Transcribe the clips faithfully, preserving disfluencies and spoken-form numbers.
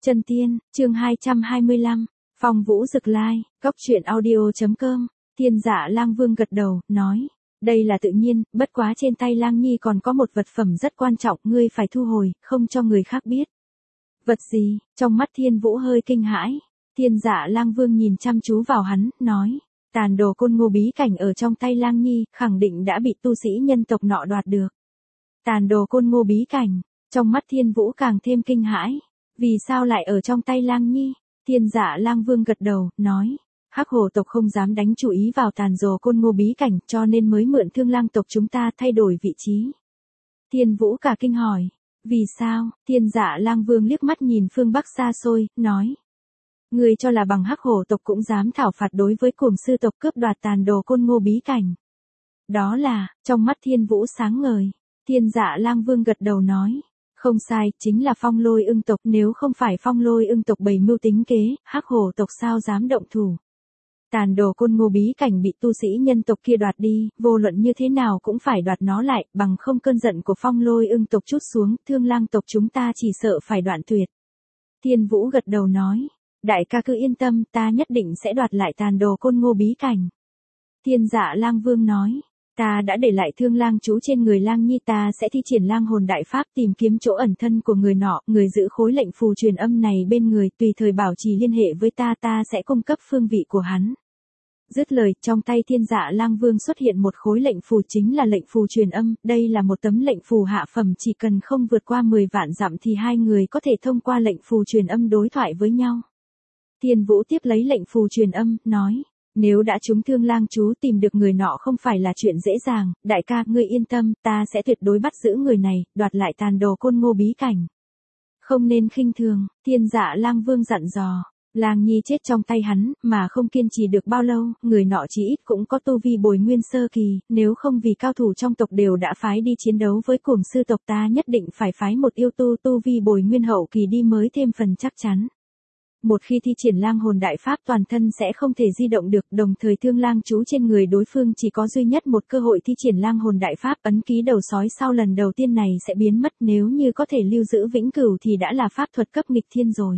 Chân tiên, chương hai trăm hai mươi lăm, Phong Vũ Dực Lai, Góc Truyện Audio chấm com. Thiên Dạ Lang Vương gật đầu, nói, đây là tự nhiên, bất quá trên tay Lang Nhi còn có một vật phẩm rất quan trọng, ngươi phải thu hồi, không cho người khác biết. Vật gì? Trong mắt Thiên Vũ hơi kinh hãi. Thiên Dạ Lang Vương nhìn chăm chú vào hắn, nói, tàn đồ côn ngô bí cảnh ở trong tay Lang Nhi, khẳng định đã bị tu sĩ nhân tộc nọ đoạt được. Tàn đồ côn ngô bí cảnh, trong mắt Thiên Vũ càng thêm kinh hãi. Vì sao lại ở trong tay Lang Nhi? Thiên Dạ Lang Vương gật đầu, nói, Hắc Hổ tộc không dám đánh chú ý vào tàn đồ côn ngô bí cảnh, cho nên mới mượn Thương Lang tộc chúng ta thay đổi vị trí. Thiên Vũ cả kinh hỏi, vì sao? Thiên Dạ Lang Vương liếc mắt nhìn phương Bắc xa xôi, nói, ngươi cho là bằng Hắc Hổ tộc cũng dám thảo phạt đối với Cuồng Sư tộc cướp đoạt tàn đồ côn ngô bí cảnh. Đó là, trong mắt Thiên Vũ sáng ngời. Thiên Dạ Lang Vương gật đầu nói, không sai, chính là Phong Lôi Ưng tộc, nếu không phải Phong Lôi Ưng tộc bày mưu tính kế, Hắc Hổ tộc sao dám động thủ. Tàn đồ côn ngô bí cảnh bị tu sĩ nhân tộc kia đoạt đi, vô luận như thế nào cũng phải đoạt nó lại, bằng không cơn giận của Phong Lôi Ưng tộc trút xuống, Thương Lang tộc chúng ta chỉ sợ phải đoạn tuyệt. Thiên Vũ gật đầu nói, đại ca cứ yên tâm, ta nhất định sẽ đoạt lại tàn đồ côn ngô bí cảnh. Thiên Dạ Lang Vương nói, ta đã để lại Thương Lang chú trên người Lang Nhi, ta sẽ thi triển Lang hồn đại pháp tìm kiếm chỗ ẩn thân của người nọ, người giữ khối lệnh phù truyền âm này bên người, tùy thời bảo trì liên hệ với ta, ta sẽ cung cấp phương vị của hắn. Dứt lời, trong tay Thiên Dạ Lang Vương xuất hiện một khối lệnh phù, chính là lệnh phù truyền âm, đây là một tấm lệnh phù hạ phẩm, chỉ cần không vượt qua mười vạn dặm thì hai người có thể thông qua lệnh phù truyền âm đối thoại với nhau. Thiên Vũ tiếp lấy lệnh phù truyền âm, nói, nếu đã trúng Thương Lang chú tìm được người nọ không phải là chuyện dễ dàng, đại ca, ngươi yên tâm, ta sẽ tuyệt đối bắt giữ người này, đoạt lại tàn đồ côn ngô bí cảnh. Không nên khinh thường, Thiên Dạ Lang Vương dặn dò, Lang Nhi chết trong tay hắn, mà không kiên trì được bao lâu, người nọ chỉ ít cũng có tu vi bồi nguyên sơ kỳ, nếu không vì cao thủ trong tộc đều đã phái đi chiến đấu với Cuồng Sư tộc, ta nhất định phải phái một yêu tu tu vi bồi nguyên hậu kỳ đi mới thêm phần chắc chắn. Một khi thi triển Lang hồn đại pháp toàn thân sẽ không thể di động được, đồng thời Thương Lang chú trên người đối phương chỉ có duy nhất một cơ hội thi triển Lang hồn đại pháp, ấn ký đầu sói sau lần đầu tiên này sẽ biến mất, nếu như có thể lưu giữ vĩnh cửu thì đã là pháp thuật cấp nghịch thiên rồi.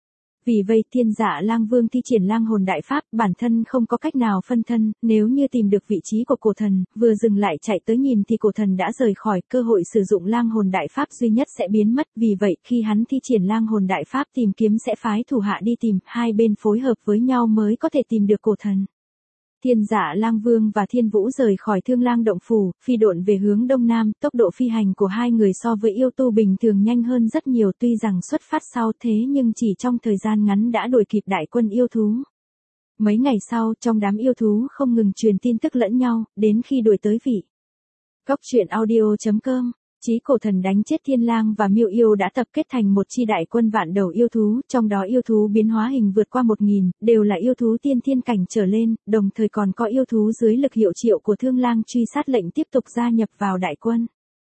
Vì vậy Thiên Dạ Lang Vương thi triển Lang hồn đại pháp, bản thân không có cách nào phân thân, nếu như tìm được vị trí của cổ thần, vừa dừng lại chạy tới nhìn thì cổ thần đã rời khỏi, cơ hội sử dụng Lang hồn đại pháp duy nhất sẽ biến mất, vì vậy khi hắn thi triển Lang hồn đại pháp tìm kiếm sẽ phái thủ hạ đi tìm, hai bên phối hợp với nhau mới có thể tìm được cổ thần. Thiên Dạ Lang Vương và Thiên Vũ rời khỏi Thương Lang động phủ, phi độn về hướng đông nam, tốc độ phi hành của hai người so với yêu tu bình thường nhanh hơn rất nhiều, tuy rằng xuất phát sau thế nhưng chỉ trong thời gian ngắn đã đuổi kịp đại quân yêu thú. Mấy ngày sau, trong đám yêu thú không ngừng truyền tin tức lẫn nhau, đến khi đuổi tới vị. Góc Truyện Audio chấm com. Chí cổ thần đánh chết Thiên Lang và Miêu Yêu đã tập kết thành một chi đại quân vạn đầu yêu thú, trong đó yêu thú biến hóa hình vượt qua một nghìn, đều là yêu thú tiên thiên cảnh trở lên, đồng thời còn có yêu thú dưới lực hiệu triệu của Thương Lang truy sát lệnh tiếp tục gia nhập vào đại quân.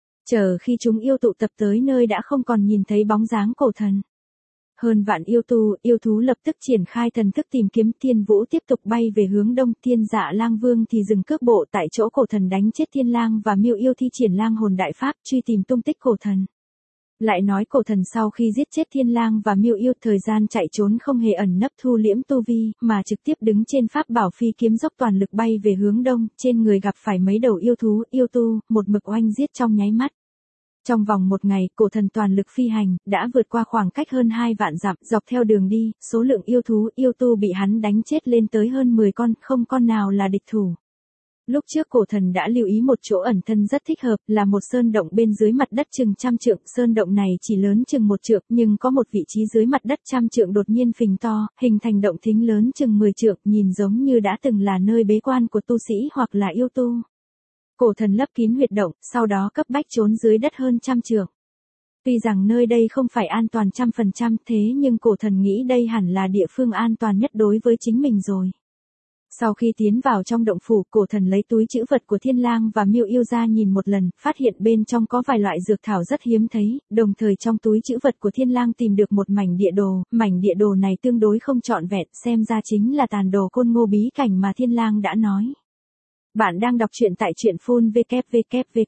Chờ khi chúng yêu tụ tập tới nơi đã không còn nhìn thấy bóng dáng cổ thần. Hơn vạn yêu tu, yêu thú lập tức triển khai thần thức tìm kiếm. Thiên Vũ tiếp tục bay về hướng đông, Thiên Dạ Lang Vương thì dừng cước bộ tại chỗ cổ thần đánh chết Thiên Lang và Miêu Yêu thi triển Lang hồn đại pháp truy tìm tung tích cổ thần. Lại nói cổ thần sau khi giết chết Thiên Lang và Miêu Yêu, thời gian chạy trốn không hề ẩn nấp thu liễm tu vi, mà trực tiếp đứng trên pháp bảo phi kiếm dốc toàn lực bay về hướng đông, trên người gặp phải mấy đầu yêu thú, yêu tu, một mực oanh giết trong nháy mắt. Trong vòng một ngày, cổ thần toàn lực phi hành, đã vượt qua khoảng cách hơn hai vạn dặm, dọc theo đường đi, số lượng yêu thú, yêu tu bị hắn đánh chết lên tới hơn mười con, không con nào là địch thủ. Lúc trước cổ thần đã lưu ý một chỗ ẩn thân rất thích hợp, là một sơn động bên dưới mặt đất chừng trăm trượng, sơn động này chỉ lớn chừng một trượng, nhưng có một vị trí dưới mặt đất trăm trượng đột nhiên phình to, hình thành động thính lớn chừng mười trượng, nhìn giống như đã từng là nơi bế quan của tu sĩ hoặc là yêu tu. Cổ thần lấp kín huyệt động, sau đó cấp bách trốn dưới đất hơn trăm trượng. Tuy rằng nơi đây không phải an toàn trăm phần trăm, thế nhưng cổ thần nghĩ đây hẳn là địa phương an toàn nhất đối với chính mình rồi. Sau khi tiến vào trong động phủ, cổ thần lấy túi trữ vật của Thiên Lang và Miêu Yêu ra nhìn một lần, phát hiện bên trong có vài loại dược thảo rất hiếm thấy, đồng thời trong túi trữ vật của Thiên Lang tìm được một mảnh địa đồ, mảnh địa đồ này tương đối không trọn vẹn, xem ra chính là tàn đồ côn ngô bí cảnh mà Thiên Lang đã nói. Bạn đang đọc truyện tại truyện phun vê kép vê kép vê kép.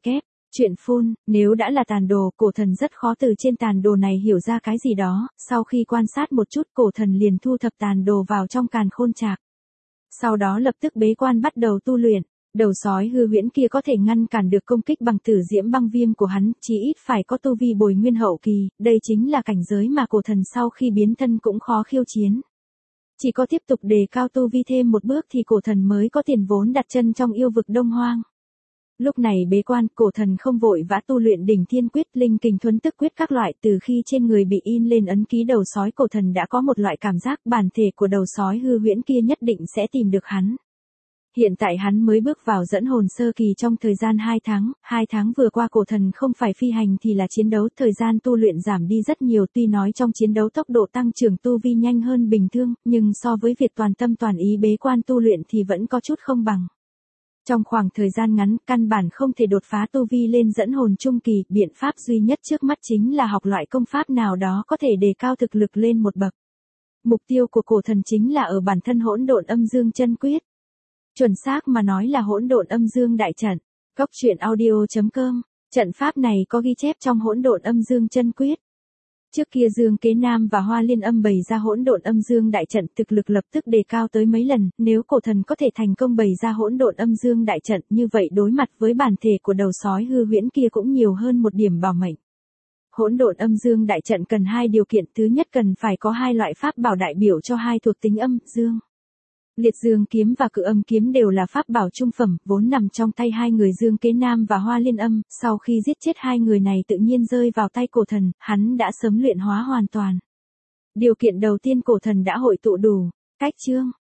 Chuyện phun, nếu đã là tàn đồ, cổ thần rất khó từ trên tàn đồ này hiểu ra cái gì đó, sau khi quan sát một chút cổ thần liền thu thập tàn đồ vào trong càn khôn trạc. Sau đó lập tức bế quan bắt đầu tu luyện, đầu sói hư huyễn kia có thể ngăn cản được công kích bằng tử diễm băng viêm của hắn, chí ít phải có tu vi bồi nguyên hậu kỳ, đây chính là cảnh giới mà cổ thần sau khi biến thân cũng khó khiêu chiến. Chỉ có tiếp tục đề cao tu vi thêm một bước thì cổ thần mới có tiền vốn đặt chân trong yêu vực Đông Hoang. Lúc này bế quan, cổ thần không vội vã tu luyện đỉnh thiên quyết, linh kình thuấn tức quyết các loại, từ khi trên người bị in lên ấn ký đầu sói, cổ thần đã có một loại cảm giác bản thể của đầu sói hư huyễn kia nhất định sẽ tìm được hắn. Hiện tại hắn mới bước vào dẫn hồn sơ kỳ trong thời gian hai tháng, hai tháng vừa qua cổ thần không phải phi hành thì là chiến đấu, thời gian tu luyện giảm đi rất nhiều, tuy nói trong chiến đấu tốc độ tăng trưởng tu vi nhanh hơn bình thường, nhưng so với việc toàn tâm toàn ý bế quan tu luyện thì vẫn có chút không bằng. Trong khoảng thời gian ngắn, căn bản không thể đột phá tu vi lên dẫn hồn trung kỳ, biện pháp duy nhất trước mắt chính là học loại công pháp nào đó có thể đề cao thực lực lên một bậc. Mục tiêu của cổ thần chính là ở bản thân hỗn độn âm dương chân quyết. Chuẩn xác mà nói là hỗn độn âm dương đại trận. Cốc truyện audio chấm com. Trận pháp này có ghi chép trong hỗn độn âm dương chân quyết. Trước kia Dương Kế Nam và Hoa Liên Âm bày ra hỗn độn âm dương đại trận, thực lực lập tức đề cao tới mấy lần, nếu cổ thần có thể thành công bày ra hỗn độn âm dương đại trận, như vậy đối mặt với bản thể của đầu sói hư huyễn kia cũng nhiều hơn một điểm bảo mệnh. Hỗn độn âm dương đại trận cần hai điều kiện, thứ nhất cần phải có hai loại pháp bảo đại biểu cho hai thuộc tính âm, dương. Liệt Dương kiếm và Cự Âm kiếm đều là pháp bảo trung phẩm, vốn nằm trong tay hai người Dương Kế Nam và Hoa Liên Âm, sau khi giết chết hai người này tự nhiên rơi vào tay cổ thần, hắn đã sớm luyện hóa hoàn toàn. Điều kiện đầu tiên cổ thần đã hội tụ đủ, cách chương,